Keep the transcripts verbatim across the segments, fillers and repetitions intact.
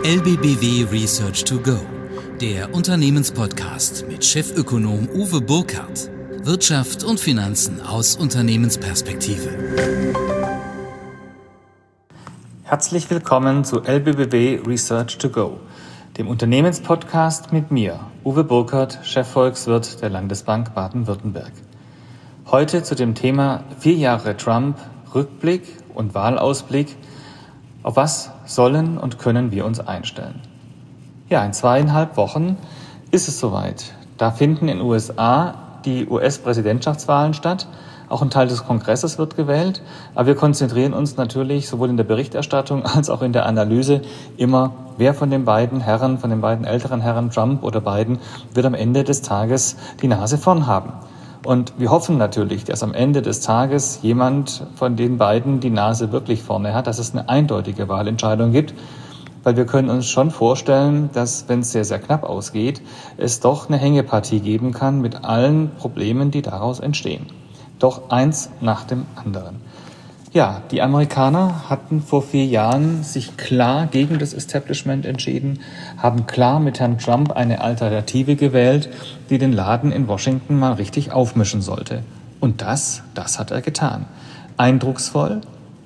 L B B W Research to Go, der Unternehmenspodcast mit Chefökonom Uwe Burkhardt. Wirtschaft und Finanzen aus Unternehmensperspektive. Herzlich willkommen zu L B B W Research to Go, dem Unternehmenspodcast mit mir, Uwe Burkhardt, Chefvolkswirt der Landesbank Baden-Württemberg. Heute zu dem Thema vier Jahre Trump, Rückblick und Wahlausblick. Auf was sollen und können wir uns einstellen? Ja, in zweieinhalb Wochen ist es soweit. Da finden in den U S A die U S-Präsidentschaftswahlen statt. Auch ein Teil des Kongresses wird gewählt. Aber wir konzentrieren uns natürlich sowohl in der Berichterstattung als auch in der Analyse immer, wer von den beiden Herren, von den beiden älteren Herren, Trump oder Biden, wird am Ende des Tages die Nase vorn haben. Und wir hoffen natürlich, dass am Ende des Tages jemand von den beiden die Nase wirklich vorne hat, dass es eine eindeutige Wahlentscheidung gibt. Weil wir können uns schon vorstellen, dass, wenn es sehr, sehr knapp ausgeht, es doch eine Hängepartie geben kann mit allen Problemen, die daraus entstehen. Doch eins nach dem anderen. Ja, die Amerikaner hatten vor vier Jahren sich klar gegen das Establishment entschieden, haben klar mit Herrn Trump eine Alternative gewählt, die den Laden in Washington mal richtig aufmischen sollte. Und das, das hat er getan. Eindrucksvoll,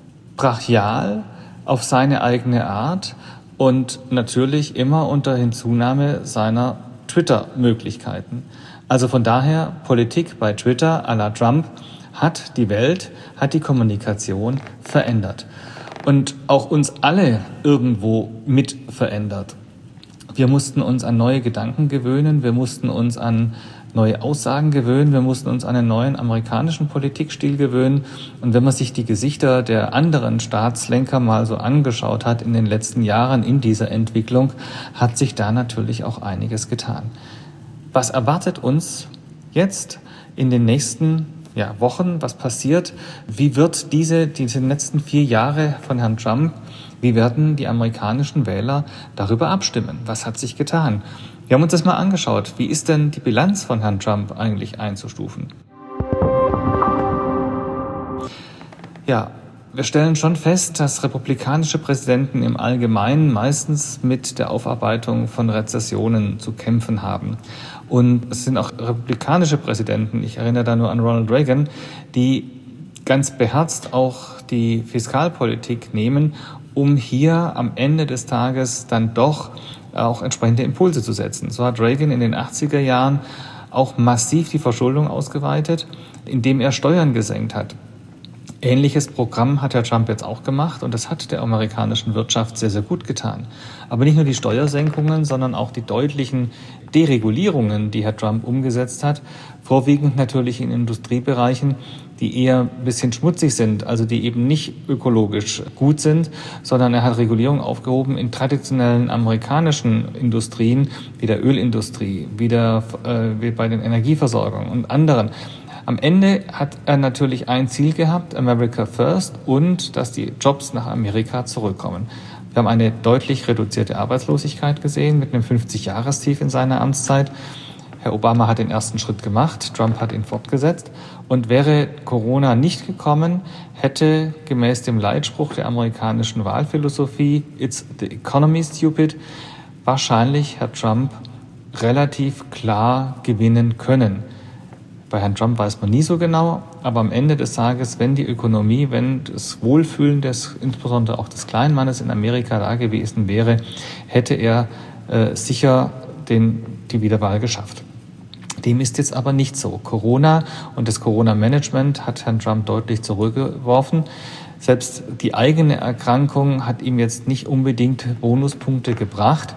brachial, auf seine eigene Art und natürlich immer unter Hinzunahme seiner Twitter-Möglichkeiten. Also von daher, Politik bei Twitter à la Trump hat die Welt, hat die Kommunikation verändert. Und auch uns alle irgendwo mit verändert. Wir mussten uns an neue Gedanken gewöhnen, wir mussten uns an neue Aussagen gewöhnen, wir mussten uns an einen neuen amerikanischen Politikstil gewöhnen. Und wenn man sich die Gesichter der anderen Staatslenker mal so angeschaut hat in den letzten Jahren in dieser Entwicklung, hat sich da natürlich auch einiges getan. Was erwartet uns jetzt in den nächsten ja, Wochen? Was passiert? Wie wird diese, diese letzten vier Jahre von Herrn Trump, wie werden die amerikanischen Wähler darüber abstimmen? Was hat sich getan? Wir haben uns das mal angeschaut. Wie ist denn die Bilanz von Herrn Trump eigentlich einzustufen? Ja, wir stellen schon fest, dass republikanische Präsidenten im Allgemeinen meistens mit der Aufarbeitung von Rezessionen zu kämpfen haben. Und es sind auch republikanische Präsidenten, ich erinnere da nur an Ronald Reagan, die ganz beherzt auch die Fiskalpolitik nehmen, um hier am Ende des Tages dann doch auch entsprechende Impulse zu setzen. So hat Reagan in den achtziger Jahren auch massiv die Verschuldung ausgeweitet, indem er Steuern gesenkt hat. Ähnliches Programm hat Herr Trump jetzt auch gemacht und das hat der amerikanischen Wirtschaft sehr, sehr gut getan. Aber nicht nur die Steuersenkungen, sondern auch die deutlichen Deregulierungen, die Herr Trump umgesetzt hat, vorwiegend natürlich in Industriebereichen, die eher ein bisschen schmutzig sind, also die eben nicht ökologisch gut sind, sondern er hat Regulierung aufgehoben in traditionellen amerikanischen Industrien, wie der Ölindustrie, wie, der, äh, wie bei den Energieversorgungen und anderen. Am Ende hat er natürlich ein Ziel gehabt, America First, und dass die Jobs nach Amerika zurückkommen. Wir haben eine deutlich reduzierte Arbeitslosigkeit gesehen mit einem fünfzig-Jahres-Tief in seiner Amtszeit. Herr Obama hat den ersten Schritt gemacht, Trump hat ihn fortgesetzt. Und wäre Corona nicht gekommen, hätte gemäß dem Leitspruch der amerikanischen Wahlphilosophie, It's the economy, stupid, wahrscheinlich Herr Trump relativ klar gewinnen können. Bei Herrn Trump weiß man nie so genau, aber am Ende des Tages, wenn die Ökonomie, wenn das Wohlfühlen des, insbesondere auch des kleinen Mannes in Amerika da gewesen wäre, hätte er äh, sicher den, die Wiederwahl geschafft. Dem ist jetzt aber nicht so. Corona und das Corona-Management hat Herrn Trump deutlich zurückgeworfen. Selbst die eigene Erkrankung hat ihm jetzt nicht unbedingt Bonuspunkte gebracht.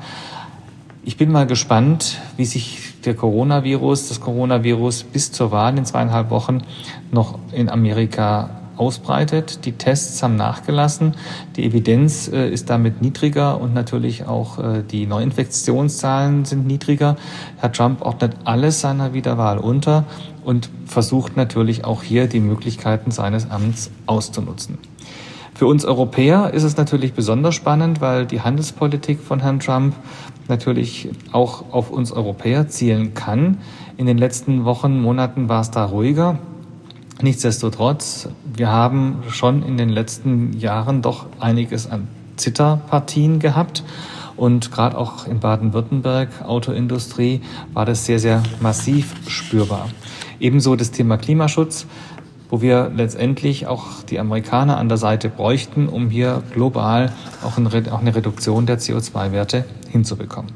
Ich bin mal gespannt, wie sich der Coronavirus, das Coronavirus bis zur Wahl in zweieinhalb Wochen noch in Amerika ausbreitet. Die Tests haben nachgelassen, die Evidenz äh, ist damit niedriger und natürlich auch äh, die Neuinfektionszahlen sind niedriger. Herr Trump ordnet alles seiner Wiederwahl unter und versucht natürlich auch hier die Möglichkeiten seines Amts auszunutzen. Für uns Europäer ist es natürlich besonders spannend, weil die Handelspolitik von Herrn Trump natürlich auch auf uns Europäer zielen kann. In den letzten Wochen, Monaten war es da ruhiger. Nichtsdestotrotz, wir haben schon in den letzten Jahren doch einiges an Zitterpartien gehabt. Und gerade auch in Baden-Württemberg, Autoindustrie, war das sehr, sehr massiv spürbar. Ebenso das Thema Klimaschutz, wo wir letztendlich auch die Amerikaner an der Seite bräuchten, um hier global auch eine Reduktion der C O zwei Werte hinzubekommen.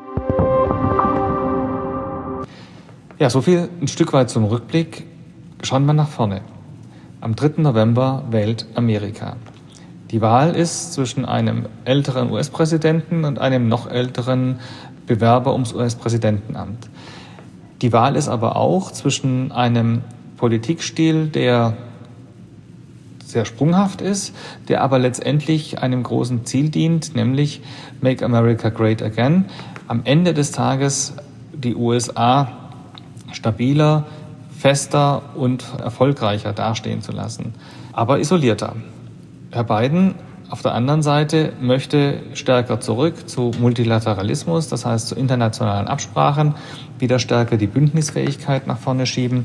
Ja, so viel ein Stück weit zum Rückblick. Schauen wir nach vorne. Am dritten November wählt Amerika. Die Wahl ist zwischen einem älteren U S-Präsidenten und einem noch älteren Bewerber ums U S-Präsidentenamt. Die Wahl ist aber auch zwischen einem Politikstil, der sehr sprunghaft ist, der aber letztendlich einem großen Ziel dient, nämlich Make America Great Again. Am Ende des Tages die U S A stabiler, fester und erfolgreicher dastehen zu lassen, aber isolierter. Herr Biden auf der anderen Seite möchte stärker zurück zu Multilateralismus, das heißt zu internationalen Absprachen, wieder stärker die Bündnisfähigkeit nach vorne schieben,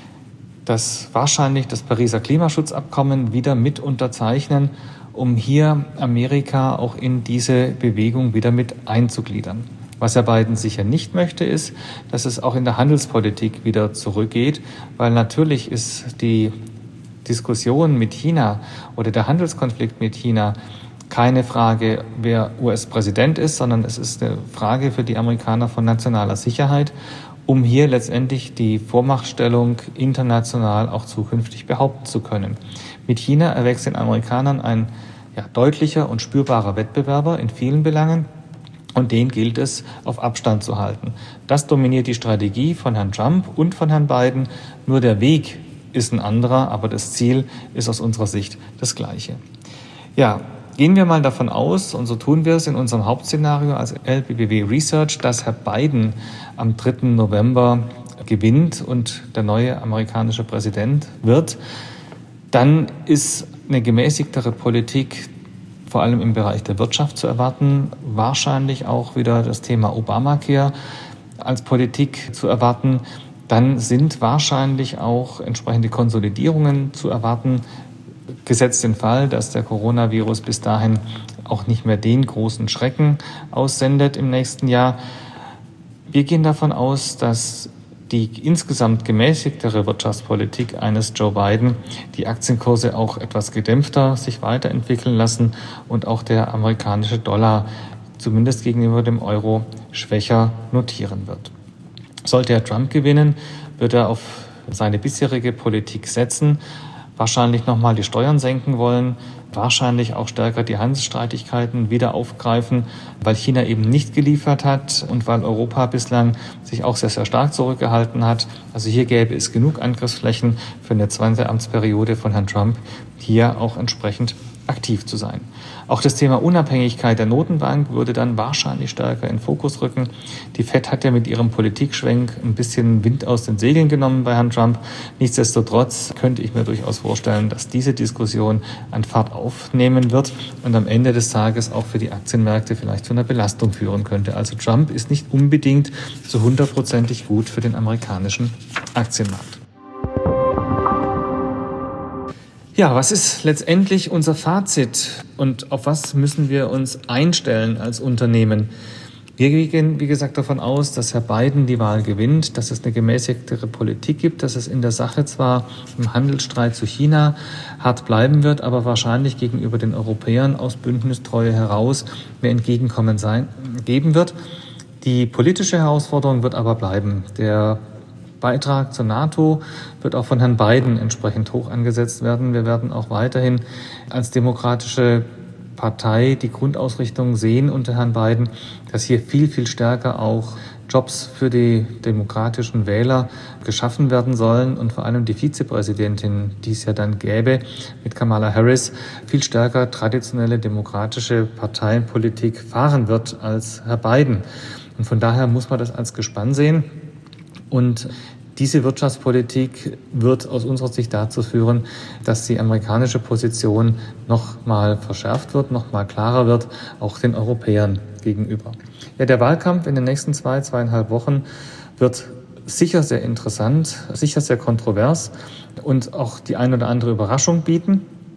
das wahrscheinlich das Pariser Klimaschutzabkommen wieder mit unterzeichnen, um hier Amerika auch in diese Bewegung wieder mit einzugliedern. Was Herr Biden sicher nicht möchte, ist, dass es auch in der Handelspolitik wieder zurückgeht, weil natürlich ist die Diskussion mit China oder der Handelskonflikt mit China keine Frage, wer U S-Präsident ist, sondern es ist eine Frage für die Amerikaner von nationaler Sicherheit, um hier letztendlich die Vormachtstellung international auch zukünftig behaupten zu können. Mit China erwächst den Amerikanern ein ja, deutlicher und spürbarer Wettbewerber in vielen Belangen. Und den gilt es, auf Abstand zu halten. Das dominiert die Strategie von Herrn Trump und von Herrn Biden. Nur der Weg ist ein anderer, aber das Ziel ist aus unserer Sicht das gleiche. Ja, gehen wir mal davon aus, und so tun wir es in unserem Hauptszenario als L B B W Research, dass Herr Biden am dritten November gewinnt und der neue amerikanische Präsident wird, dann ist eine gemäßigtere Politik vor allem im Bereich der Wirtschaft zu erwarten, wahrscheinlich auch wieder das Thema Obamacare als Politik zu erwarten. Dann sind wahrscheinlich auch entsprechende Konsolidierungen zu erwarten, gesetzt den Fall, dass der Coronavirus bis dahin auch nicht mehr den großen Schrecken aussendet im nächsten Jahr. Wir gehen davon aus, dass die insgesamt gemäßigtere Wirtschaftspolitik eines Joe Biden die Aktienkurse auch etwas gedämpfter sich weiterentwickeln lassen und auch der amerikanische Dollar zumindest gegenüber dem Euro schwächer notieren wird. Sollte Herr Trump gewinnen, wird er auf seine bisherige Politik setzen, wahrscheinlich nochmal die Steuern senken wollen, wahrscheinlich auch stärker die Handelsstreitigkeiten wieder aufgreifen, weil China eben nicht geliefert hat und weil Europa bislang sich auch sehr, sehr stark zurückgehalten hat. Also hier gäbe es genug Angriffsflächen für eine zweite Amtsperiode von Herrn Trump, hier auch entsprechend aktiv zu sein. Auch das Thema Unabhängigkeit der Notenbank würde dann wahrscheinlich stärker in den Fokus rücken. Die Fed hat ja mit ihrem Politikschwenk ein bisschen Wind aus den Segeln genommen bei Herrn Trump. Nichtsdestotrotz könnte ich mir durchaus vorstellen, dass diese Diskussion an Fahrt aufnehmen wird und am Ende des Tages auch für die Aktienmärkte vielleicht zu einer Belastung führen könnte. Also Trump ist nicht unbedingt so hundertprozentig gut für den amerikanischen Aktienmarkt. Ja, was ist letztendlich unser Fazit und auf was müssen wir uns einstellen als Unternehmen? Wir gehen, wie gesagt, davon aus, dass Herr Biden die Wahl gewinnt, dass es eine gemäßigtere Politik gibt, dass es in der Sache zwar im Handelsstreit zu China hart bleiben wird, aber wahrscheinlich gegenüber den Europäern aus Bündnistreue heraus mehr Entgegenkommen sein, geben wird. Die politische Herausforderung wird aber bleiben. Der Beitrag zur NATO wird auch von Herrn Biden entsprechend hoch angesetzt werden. Wir werden auch weiterhin als demokratische Partei die Grundausrichtung sehen unter Herrn Biden, dass hier viel, viel stärker auch Jobs für die demokratischen Wähler geschaffen werden sollen und vor allem die Vizepräsidentin, die es ja dann gäbe mit Kamala Harris, viel stärker traditionelle demokratische Parteienpolitik fahren wird als Herr Biden. Und von daher muss man das als Gespann sehen. Und diese Wirtschaftspolitik wird aus unserer Sicht dazu führen, dass die amerikanische Position noch mal verschärft wird, noch mal klarer wird, auch den Europäern gegenüber. Ja, der Wahlkampf in den nächsten zwei, zweieinhalb Wochen wird sicher sehr interessant, sicher sehr kontrovers und auch die ein oder andere Überraschung bieten.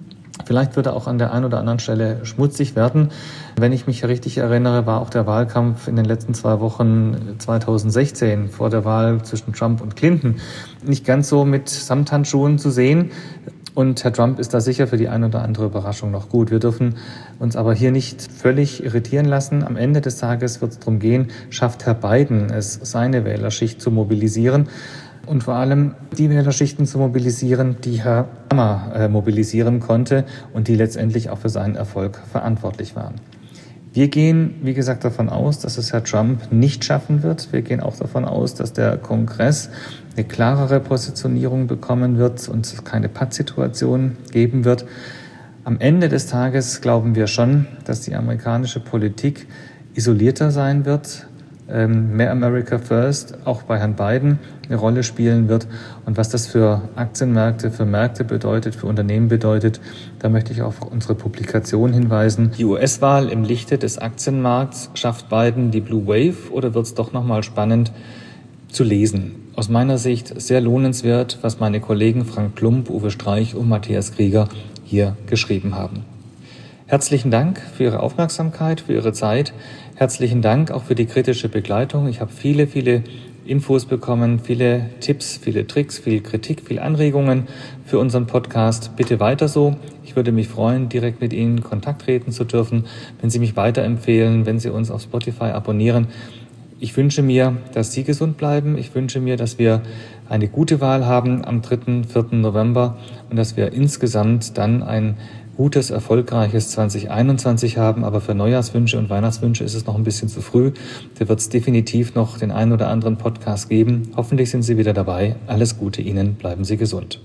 Vielleicht wird er auch an der einen oder anderen Stelle schmutzig werden. Wenn ich mich richtig erinnere, war auch der Wahlkampf in den letzten zwei Wochen zweitausendsechzehn vor der Wahl zwischen Trump und Clinton nicht ganz so mit Samthandschuhen zu sehen. Und Herr Trump ist da sicher für die eine oder andere Überraschung noch gut. Wir dürfen uns aber hier nicht völlig irritieren lassen. Am Ende des Tages wird es darum gehen, schafft Herr Biden es, seine Wählerschicht zu mobilisieren und vor allem die Wählerschichten zu mobilisieren, die Herr Obama äh, mobilisieren konnte und die letztendlich auch für seinen Erfolg verantwortlich waren. Wir gehen, wie gesagt, davon aus, dass es Herr Trump nicht schaffen wird. Wir gehen auch davon aus, dass der Kongress eine klarere Positionierung bekommen wird und es keine Pattsituation geben wird. Am Ende des Tages glauben wir schon, dass die amerikanische Politik isolierter sein wird, mehr America First auch bei Herrn Biden eine Rolle spielen wird. Und was das für Aktienmärkte, für Märkte bedeutet, für Unternehmen bedeutet, da möchte ich auf unsere Publikation hinweisen. Die U S-Wahl im Lichte des Aktienmarkts, schafft Biden die Blue Wave oder wird es doch nochmal spannend zu lesen? Aus meiner Sicht sehr lohnenswert, was meine Kollegen Frank Plump, Uwe Streich und Matthias Krieger hier geschrieben haben. Herzlichen Dank für Ihre Aufmerksamkeit, für Ihre Zeit. Herzlichen Dank auch für die kritische Begleitung. Ich habe viele, viele Infos bekommen, viele Tipps, viele Tricks, viel Kritik, viel Anregungen für unseren Podcast. Bitte weiter so. Ich würde mich freuen, direkt mit Ihnen in Kontakt treten zu dürfen, wenn Sie mich weiterempfehlen, wenn Sie uns auf Spotify abonnieren. Ich wünsche mir, dass Sie gesund bleiben. Ich wünsche mir, dass wir eine gute Wahl haben am dritten, vierten November und dass wir insgesamt dann ein gutes, erfolgreiches zwanzig einundzwanzig haben, aber für Neujahrswünsche und Weihnachtswünsche ist es noch ein bisschen zu früh. Da wird es definitiv noch den einen oder anderen Podcast geben. Hoffentlich sind Sie wieder dabei. Alles Gute Ihnen, bleiben Sie gesund.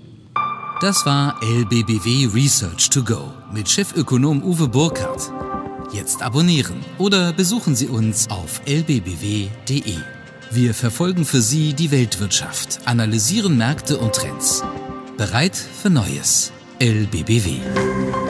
Das war L B B W Research to Go mit Chefökonom Uwe Burkhardt. Jetzt abonnieren oder besuchen Sie uns auf l b b w punkt d e. Wir verfolgen für Sie die Weltwirtschaft, analysieren Märkte und Trends. Bereit für Neues. L B B W.